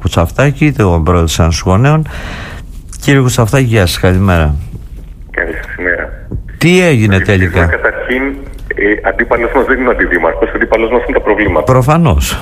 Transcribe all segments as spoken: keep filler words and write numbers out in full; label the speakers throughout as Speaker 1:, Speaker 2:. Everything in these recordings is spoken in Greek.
Speaker 1: Κουτσαφτάκη, τον πρόεδρο της Ένωσης Γονέων. Κύριε Κουτσαφτάκη, γεια σας, καλημέρα.
Speaker 2: Καλημέρα.
Speaker 1: Τι έγινε τελικά?
Speaker 2: Καταρχήν, ε, αντίπαλος μας δεν είναι ο αντιδήμαρχος, αντίπαλος μας είναι τα προβλήματα.
Speaker 1: Προφανώς.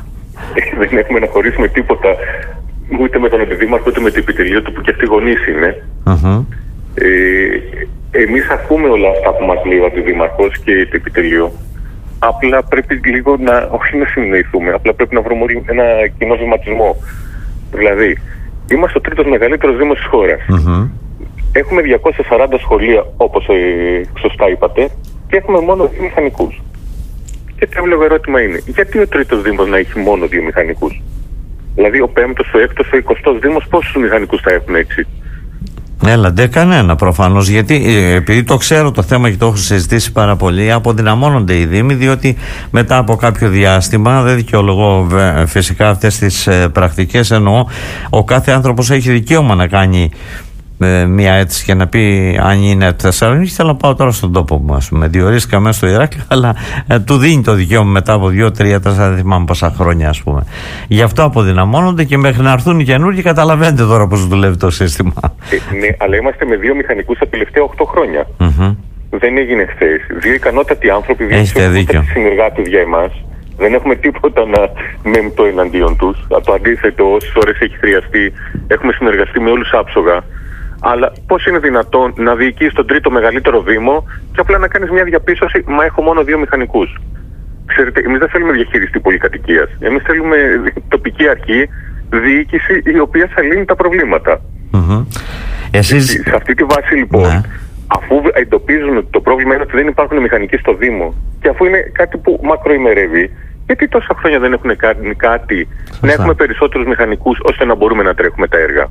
Speaker 2: Ε, δεν έχουμε να χωρίσουμε τίποτα ούτε με τον αντιδήμαρχο ούτε με το επιτελείο του, που και αυτοί γονείς είναι.
Speaker 1: Uh-huh.
Speaker 2: Ε, εμείς ακούμε όλα αυτά που μας λέει ο αντιδήμαρχος και το επιτελείο. Απλά πρέπει λίγο να, όχι να συνεννοηθούμε, απλά πρέπει να βρούμε ένα κοινό βηματισμό. Δηλαδή, είμαστε ο τρίτος μεγαλύτερος δήμος της χώρας.
Speaker 1: Uh-huh.
Speaker 2: Έχουμε διακόσια σαράντα σχολεία, όπως ε, σωστά είπατε, και έχουμε μόνο δύο μηχανικούς. Και το εύλογο ερώτημα είναι, γιατί ο τρίτος δήμος να έχει μόνο δύο μηχανικούς? Δηλαδή, ο πέμπτος, ο έκτος, ο εικοστός δήμος, πόσους μηχανικούς θα έχουν έτσι?
Speaker 1: Έλα, ντε, κανένα προφανώς. Γιατί ε, επειδή το ξέρω το θέμα και το έχω συζητήσει πάρα πολύ, αποδυναμώνονται οι δήμοι, διότι μετά από κάποιο διάστημα, δεν δικαιολογώ φυσικά αυτές τις ε, πρακτικές, εννοώ ο κάθε άνθρωπος έχει δικαίωμα να κάνει ε, μια αίτηση και να πει αν είναι Θεσσαλονίκη, θέλω να πάω τώρα στον τόπο μου, ας πούμε. Διορίστηκα μέσα στο Ηράκλειο, αλλά ε, του δίνει το δικαίωμα μετά από δύο, τρία, τέσσερα, δεν θυμάμαι πόσα χρόνια, ας πούμε. Γι' αυτό αποδυναμώνονται και μέχρι να έρθουν οι καινούργοι, καταλαβαίνετε τώρα πώς δουλεύει το σύστημα.
Speaker 2: Ε, ναι, αλλά είμαστε με δύο μηχανικούς τα τελευταία οκτώ χρόνια.
Speaker 1: Mm-hmm.
Speaker 2: Δεν έγινε χθες. Δύο ικανότατοι άνθρωποι, δύο συνεργάτες για εμάς. Δεν έχουμε τίποτα να με το εναντίον τους. Το αντίθετο, όσες ώρες έχει χρειαστεί, έχουμε συνεργαστεί με όλους άψογα. Αλλά πώς είναι δυνατόν να διοικείς τον τρίτο μεγαλύτερο δήμο και απλά να κάνεις μια διαπίστωση, μα έχω μόνο δύο μηχανικούς? Ξέρετε, εμείς δεν θέλουμε διαχειριστή πολυκατοικίας. Εμείς θέλουμε τοπική αρχή, διοίκηση η οποία θα λύνει τα προβλήματα.
Speaker 1: Mm-hmm. Εσείς...
Speaker 2: Σε αυτή τη βάση λοιπόν, ναι, αφού εντοπίζουν ότι το πρόβλημα είναι ότι δεν υπάρχουν μηχανικοί στο Δήμο και αφού είναι κάτι που μακροημερεύει, γιατί τόσα χρόνια δεν έχουν κάνει κάτι Σωστά. να έχουμε περισσότερους μηχανικούς ώστε να μπορούμε να τρέχουμε τα έργα?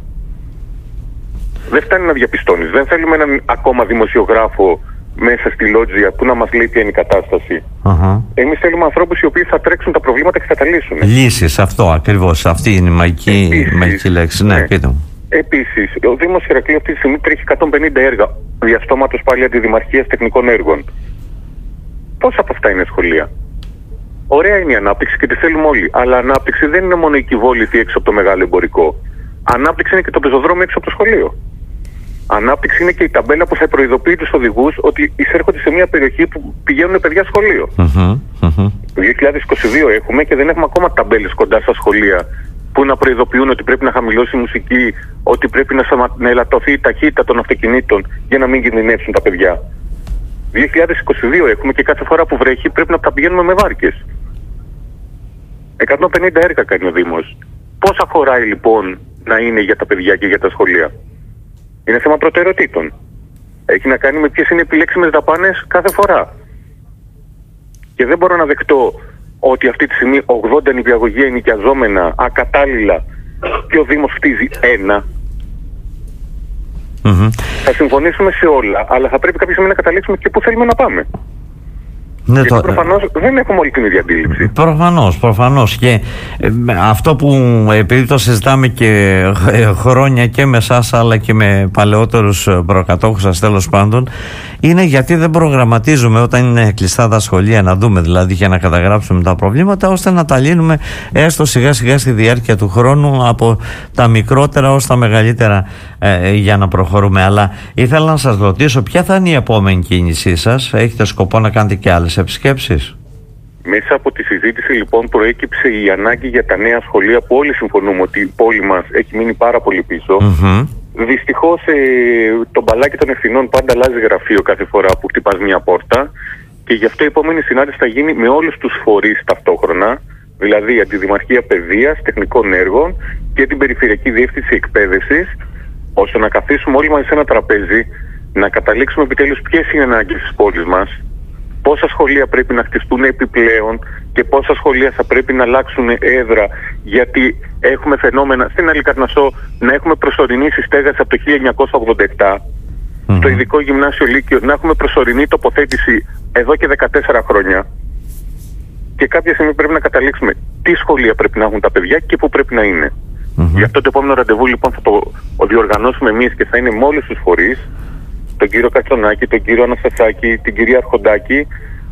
Speaker 2: Δεν φτάνει να διαπιστώνεις. Δεν θέλουμε έναν ακόμα δημοσιογράφο μέσα στη λότζια που να μας λέει ποια είναι η κατάσταση. Uh-huh. Εμείς θέλουμε ανθρώπους οι οποίοι θα τρέξουν τα προβλήματα και θα τα λύσουν.
Speaker 1: Λύσεις, αυτό ακριβώς. Αυτή είναι η μαγική, Επίσης, μαγική λέξη. Ναι, ναι. Πείτε μου.
Speaker 2: Επίσης, ο Δήμος Ηρακλείου αυτή τη στιγμή τρέχει εκατόν πενήντα έργα διαστόματος πάλι αντιδημαρχίας τεχνικών έργων. Πόσα από αυτά είναι σχολεία? Ωραία είναι η ανάπτυξη και τη θέλουμε όλοι. Αλλά ανάπτυξη δεν είναι μόνο η κυβόλητη έξω από το μεγάλο εμπορικό. Ανάπτυξη είναι και το πεζοδρόμιο έξω από το σχολείο. Ανάπτυξη είναι και η ταμπέλα που θα προειδοποιεί τους οδηγούς ότι εισέρχονται σε μια περιοχή που πηγαίνουν παιδιά σχολείο. Mm-hmm, mm-hmm. Το δύο χιλιάδες είκοσι δύο έχουμε και δεν έχουμε ακόμα ταμπέλες κοντά στα σχολεία που να προειδοποιούν ότι πρέπει να χαμηλώσει η μουσική, ότι πρέπει να, σαμα... να ελαττωθεί η ταχύτητα των αυτοκινήτων για να μην κινδυνεύσουν τα παιδιά. δύο χιλιάδες είκοσι δύο έχουμε και κάθε φορά που βρέχει πρέπει να τα πηγαίνουμε με βάρκες. εκατόν πενήντα έργα κάνει ο Δήμος. Πόσα χωράει λοιπόν να είναι για τα παιδιά και για τα σχολεία? Είναι θέμα προτεραιοτήτων. Έχει να κάνει με ποιες είναι επιλέξιμες δαπάνες κάθε φορά. Και δεν μπορώ να δεχτώ ότι αυτή τη στιγμή ογδόντα νηπιαγωγεία ενοικιαζόμενα ακατάλληλα και ο Δήμος χτίζει ένα. Mm-hmm. Θα συμφωνήσουμε σε όλα, αλλά θα πρέπει κάποια στιγμή να καταλήξουμε και πού θέλουμε να πάμε. Ναι, γιατί το... προφανώς δεν έχουμε όλη την ίδια αντίληψη.
Speaker 1: Προφανώς, προφανώς. Και ε, αυτό που επειδή το συζητάμε και ε, χρόνια και με εσάς αλλά και με παλαιότερους προκατόχους σας τέλος πάντων, είναι γιατί δεν προγραμματίζουμε όταν είναι κλειστά τα σχολεία, να δούμε δηλαδή και να καταγράψουμε τα προβλήματα, ώστε να τα λύνουμε έστω σιγά σιγά στη διάρκεια του χρόνου, από τα μικρότερα ως τα μεγαλύτερα, ε, για να προχωρούμε. Αλλά ήθελα να σας ρωτήσω, ποια θα είναι η επόμενη κίνησή σας? Έχετε σκοπό να κάνετε και άλλες επισκέψεις?
Speaker 2: Μέσα από τη συζήτηση λοιπόν προέκυψε η ανάγκη για τα νέα σχολεία που όλοι συμφωνούμε ότι η πόλη μας έχει μείνει πάρα πολύ πίσω. Mm-hmm. Δυστυχώς ε, το μπαλάκι των ευθυνών πάντα αλλάζει γραφείο κάθε φορά που χτυπάς μια πόρτα, και γι' αυτό η επόμενη συνάντηση θα γίνει με όλους τους φορείς ταυτόχρονα, δηλαδή Αντιδημαρχία Παιδείας, Τεχνικών Έργων και την Περιφερειακή Διεύθυνση Εκπαίδευσης, ώστε να καθίσουμε όλοι μαζί σε ένα τραπέζι, να καταλήξουμε επιτέλους ποιες είναι οι ανάγκες της πόλης μας, πόσα σχολεία πρέπει να χτιστούν επιπλέον και πόσα σχολεία θα πρέπει να αλλάξουν έδρα, γιατί έχουμε φαινόμενα στην Αλικαρνασσό να έχουμε προσωρινή συστέγαση από το χίλια εννιακόσια ογδόντα επτά, mm-hmm. στο ειδικό γυμνάσιο Λύκειο να έχουμε προσωρινή τοποθέτηση εδώ και δεκατέσσερα χρόνια, και κάποια στιγμή πρέπει να καταλήξουμε τι σχολεία πρέπει να έχουν τα παιδιά και πού πρέπει να είναι. Mm-hmm. Γι' αυτό το επόμενο ραντεβού λοιπόν θα το διοργανώσουμε εμείς και θα είναι με όλους τους φορείς, τον κύριο Κατσονάκη, τον κύριο Αναστασάκη, την κυρία Αρχοντάκη,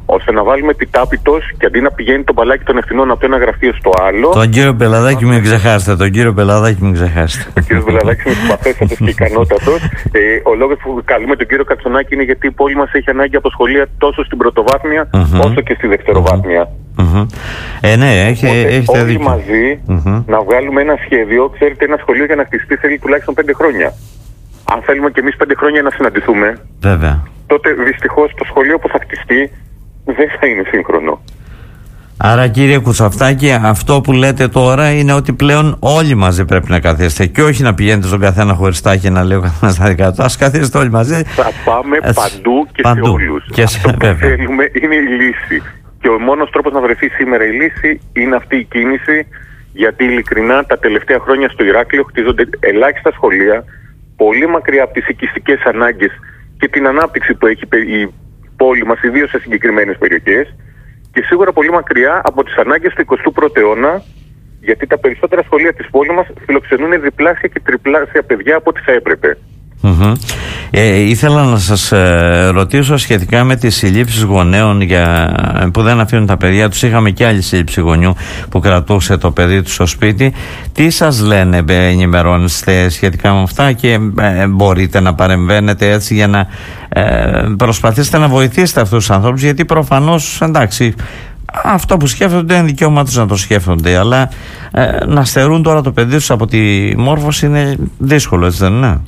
Speaker 2: ώστε να βάλουμε επιτάπητος και αντί να πηγαίνει το μπαλάκι των ευθυνών από το ένα γραφείο στο άλλο.
Speaker 1: Τον κύριο Πελαδάκη μην ξεχάσετε, τον κύριο Πελαδάκη μην ξεχάσετε.
Speaker 2: Ο κύριος Πελαδάκης είναι συμπαθέστατος και ικανότατος. Ε, ο λόγος που καλούμε τον κύριο Κατσονάκη είναι γιατί η πόλη μας έχει ανάγκη από σχολεία τόσο στην πρωτοβάθμια uh-huh. όσο και στη δευτεροβάθμια.
Speaker 1: Uh-huh. Ε, ναι, έχει, έχετε
Speaker 2: όλοι
Speaker 1: δίκιο.
Speaker 2: μαζί uh-huh. να βγάλουμε ένα σχέδιο. Ξέρετε, ένα σχολείο για να χτιστεί θέλει τουλάχιστον πέντε χρόνια. Αν θέλουμε κι εμείς πέντε χρόνια να συναντηθούμε,
Speaker 1: βέβαια,
Speaker 2: τότε δυστυχώς το σχολείο που θα χτιστεί δεν θα είναι σύγχρονο.
Speaker 1: Άρα κύριε Κουτσαφτάκη, αυτό που λέτε τώρα είναι ότι πλέον όλοι μαζί πρέπει να καθίσετε και όχι να πηγαίνετε στον καθένα χωριστά και να λέει ο καθένας τα δικά του. Ας καθίσετε όλοι μαζί.
Speaker 2: Θα πάμε ε, παντού και παντού. σε όλους.
Speaker 1: Και σε,
Speaker 2: αυτό που βέβαια. θέλουμε είναι η λύση. Και ο μόνος τρόπος να βρεθεί σήμερα η λύση είναι αυτή η κίνηση, γιατί ειλικρινά τα τελευταία χρόνια στο Ηράκλειο χτίζονται ελάχιστα σχολεία, πολύ μακριά από τις οικιστικές ανάγκες και την ανάπτυξη που έχει η πόλη μας, ιδίως σε συγκεκριμένες περιοχές, και σίγουρα πολύ μακριά από τις ανάγκες του εικοστού πρώτου αιώνα, γιατί τα περισσότερα σχολεία της πόλης μας φιλοξενούν διπλάσια και τριπλάσια παιδιά από ό,τι θα έπρεπε.
Speaker 1: Mm-hmm. Ε, ήθελα να σας ε, ρωτήσω σχετικά με τις συλλήψεις γονέων για, που δεν αφήνουν τα παιδιά τους. Είχαμε και άλλη σύλληψη γονιού που κρατούσε το παιδί του στο σπίτι. Τι σας λένε, ενημερώνεστε σχετικά με αυτά και ε, μπορείτε να παρεμβαίνετε έτσι για να ε, προσπαθήσετε να βοηθήσετε αυτούς τους ανθρώπους, γιατί προφανώς, εντάξει, αυτό που σκέφτονται είναι δικαίωμά τους να το σκέφτονται, αλλά ε, να στερούν τώρα το παιδί τους από τη μόρφωση είναι δύσκολο, έτσι δεν είναι?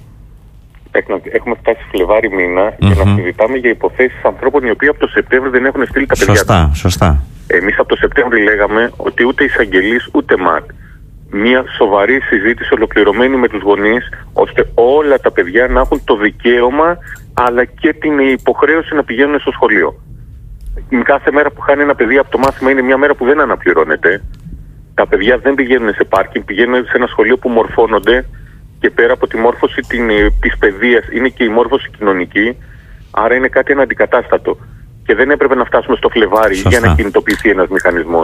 Speaker 2: Έχουμε φτάσει Φλεβάρι μήνα mm-hmm. για να συζητάμε για υποθέσεις ανθρώπων οι οποίοι από το Σεπτέμβριο δεν έχουν στείλει τα παιδιά τους.
Speaker 1: Σωστά, σωστά.
Speaker 2: Εμείς από το Σεπτέμβριο λέγαμε ότι ούτε εισαγγελείς ούτε ΜΑΤ. Μια σοβαρή συζήτηση ολοκληρωμένη με τους γονείς, ώστε όλα τα παιδιά να έχουν το δικαίωμα αλλά και την υποχρέωση να πηγαίνουν στο σχολείο. Κάθε μέρα που χάνει ένα παιδί από το μάθημα είναι μια μέρα που δεν αναπληρώνεται. Τα παιδιά δεν πηγαίνουν σε πάρκινγκ, πηγαίνουν σε ένα σχολείο που μορφώνονται. Και πέρα από τη μόρφωση της παιδείας είναι και η μόρφωση κοινωνική, άρα είναι κάτι αναντικατάστατο. Και δεν έπρεπε να φτάσουμε στο Φλεβάρι Σωστά. για να κινητοποιηθεί ένας μηχανισμός.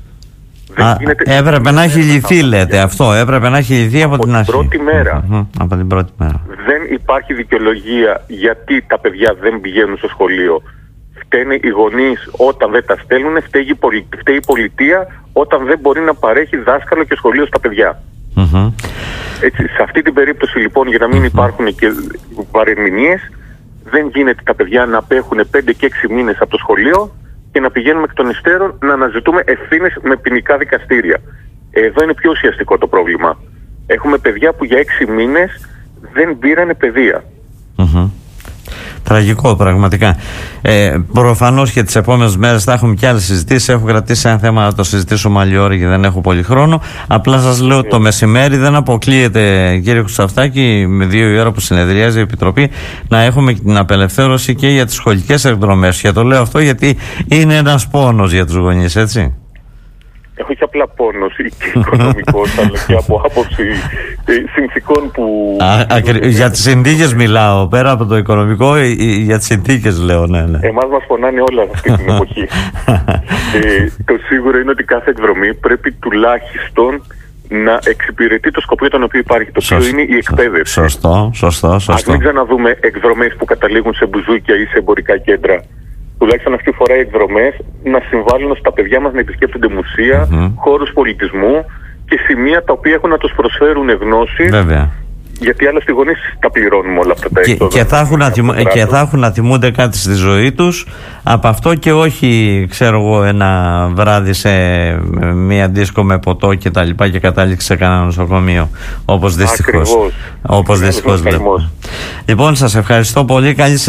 Speaker 1: Α, γίνεται... Έπρεπε να έχει λυθεί, λέτε αυτό. Έπρεπε να έχει λυθεί από, από την αρχή.
Speaker 2: Πρώτη μέρα.
Speaker 1: Mm-hmm. Από την πρώτη μέρα.
Speaker 2: Δεν υπάρχει δικαιολογία γιατί τα παιδιά δεν πηγαίνουν στο σχολείο. Φταίνε οι γονείς όταν δεν τα στέλνουν, φταίει η, πολι... φταίει η πολιτεία όταν δεν μπορεί να παρέχει δάσκαλο και σχολείο στα παιδιά.
Speaker 1: Mm-hmm.
Speaker 2: Έτσι, σε αυτή την περίπτωση λοιπόν, για να μην υπάρχουν και παρεμηνίες, δεν γίνεται τα παιδιά να απέχουν πέντε και έξι μήνες από το σχολείο και να πηγαίνουμε εκ των υστέρων να αναζητούμε ευθύνες με ποινικά δικαστήρια. Εδώ είναι πιο ουσιαστικό το πρόβλημα. Έχουμε παιδιά που για έξι μήνες δεν πήρανε παιδεία.
Speaker 1: Mm-hmm. Τραγικό πραγματικά. Ε, προφανώς και τις επόμενες μέρες θα έχουμε και άλλες συζητήσεις. Έχω κρατήσει ένα θέμα να το συζητήσουμε άλλη ώρα γιατί δεν έχω πολύ χρόνο. Απλά σας λέω ότι το μεσημέρι δεν αποκλείεται, κύριε Κουτσαφτάκη, με δύο η ώρα που συνεδριάζει η Επιτροπή, να έχουμε την απελευθέρωση και για τις σχολικές εκδρομές. Και το λέω αυτό γιατί είναι ένας πόνος για τους γονείς, έτσι.
Speaker 2: Έχω όχι απλά πόνος και οικονομικός, αλλά και από άποψη συνθήκων που...
Speaker 1: Α, ακρι... Για τις συνθήκες μιλάω, πέρα από το οικονομικό, για τις συνθήκες λέω, ναι, ναι.
Speaker 2: Εμάς μας πονάνε όλα αυτή την εποχή. ε, το σίγουρο είναι ότι κάθε εκδρομή πρέπει τουλάχιστον να εξυπηρετεί το σκοπό για τον οποίο υπάρχει, το οποίο είναι η εκπαίδευση.
Speaker 1: Σωστό, σωστό, σωστό.
Speaker 2: Ας μην ξαναδούμε εκδρομές που καταλήγουν σε μπουζούκια ή σε εμπορικά κέντρα. Τουλάχιστον αυτή τη φορά οι εκδρομές να συμβάλλουν στα παιδιά μας να επισκέπτονται μουσεία, mm-hmm. χώρους πολιτισμού και σημεία τα οποία έχουν να τους προσφέρουν γνώση.
Speaker 1: Βέβαια.
Speaker 2: Γιατί άλλωστε οι γονείς τα πληρώνουμε όλα αυτά τα έξοδα.
Speaker 1: Και, και, θα έχουν να θυμ, και θα έχουν να θυμούνται κάτι στη ζωή τους από αυτό και όχι, ξέρω εγώ, ένα βράδυ σε μία δίσκο με ποτό και τα λοιπά και κατάληξε σε κανένα νοσοκομείο. Όπως δυστυχώς.
Speaker 2: Ακριβώς.
Speaker 1: Όπως δυστυχώς βλέπω. Λοιπόν, σας ευχαριστώ πολύ. Καλή